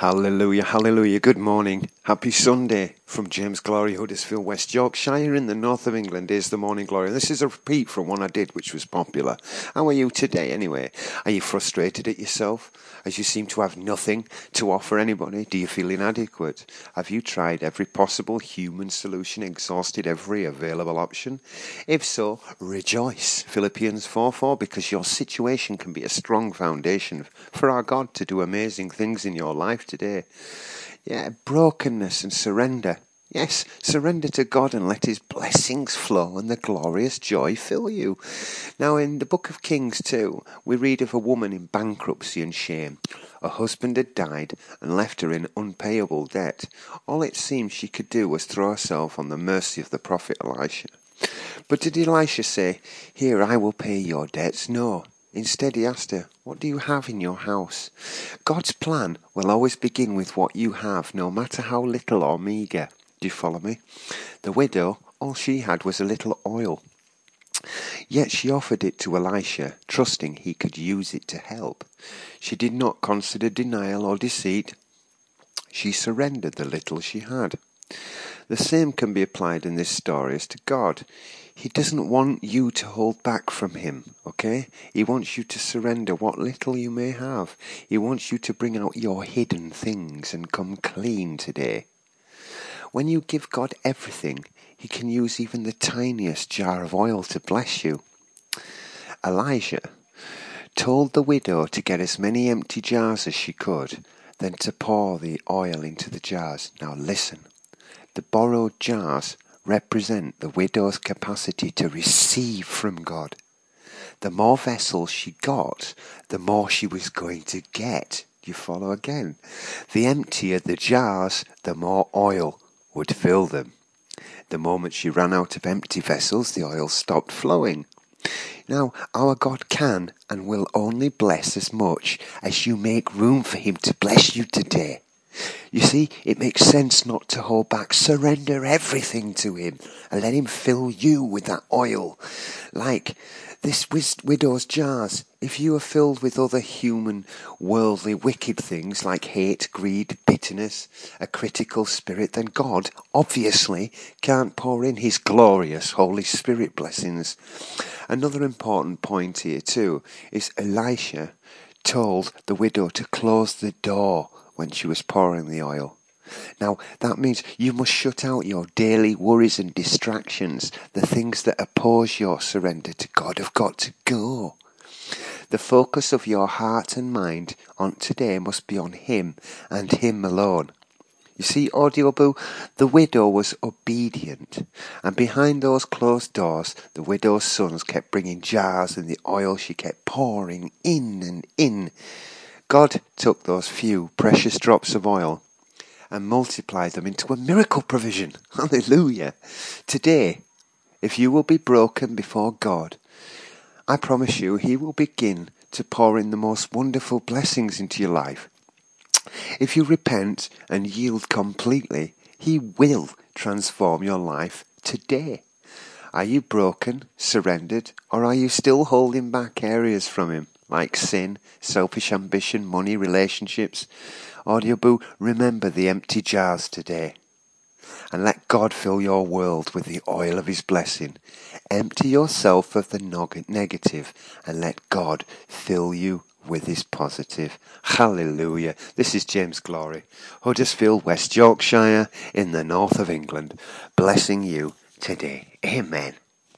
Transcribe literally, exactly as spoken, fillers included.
Hallelujah, hallelujah. Good morning. Happy Sunday from James Glory, Huddersfield, West Yorkshire in the north of England. Is the Morning Glory. This is a repeat from one I did, which was popular. How are you today, anyway? Are you frustrated at yourself, as you seem to have nothing to offer anybody? Do you feel inadequate? Have you tried every possible human solution, exhausted every available option? If so, rejoice. Philippians four four, because your situation can be a strong foundation for our God to do amazing things in your life today. Yeah, brokenness and surrender. Yes, surrender to God and let his blessings flow and the glorious joy fill you. Now, in the book of Kings two, we read of a woman in bankruptcy and shame. Her husband had died and left her in unpayable debt. All it seemed she could do was throw herself on the mercy of the prophet Elisha. But did Elisha say, "Here, I will pay your debts"? No. Instead, he asked her, "What do you have in your house?" God's plan will always begin with what you have, no matter how little or meagre. Do you follow me? The widow, all she had was a little oil. Yet she offered it to Elisha, trusting he could use it to help. She did not consider denial or deceit. She surrendered the little she had. The same can be applied in this story as to God. He doesn't want you to hold back from him, okay? He wants you to surrender what little you may have. He wants you to bring out your hidden things and come clean today. When you give God everything, he can use even the tiniest jar of oil to bless you. Elijah told the widow to get as many empty jars as she could, then to pour the oil into the jars. Now listen. The borrowed jars represent the widow's capacity to receive from God. The more vessels she got, the more she was going to get. Do you follow again? The emptier the jars, the more oil would fill them. The moment she ran out of empty vessels, the oil stopped flowing. Now, our God can and will only bless as much as you make room for him to bless you today. You see, it makes sense not to hold back. Surrender everything to him and let him fill you with that oil. Like this widow's jars. If you are filled with other human, worldly, wicked things like hate, greed, bitterness, a critical spirit, then God obviously can't pour in his glorious Holy Spirit blessings. Another important point here too is Elisha told the widow to close the door when she was pouring the oil. Now, that means you must shut out your daily worries and distractions. The things that oppose your surrender to God have got to go. The focus of your heart and mind on today must be on him and him alone. You see, Audio Boo, the widow was obedient, and behind those closed doors, the widow's sons kept bringing jars and the oil she kept pouring in and in. God took those few precious drops of oil and multiplied them into a miracle provision. Hallelujah. Today, if you will be broken before God, I promise you he will begin to pour in the most wonderful blessings into your life. If you repent and yield completely, he will transform your life today. Are you broken, surrendered, or are you still holding back areas from him, like sin, selfish ambition, money, relationships? Audio Boo, remember the empty jars today. And let God fill your world with the oil of his blessing. Empty yourself of the negative and let God fill you with his positive. Hallelujah. This is James Glory, Huddersfield, West Yorkshire, in the north of England, blessing you today. Amen.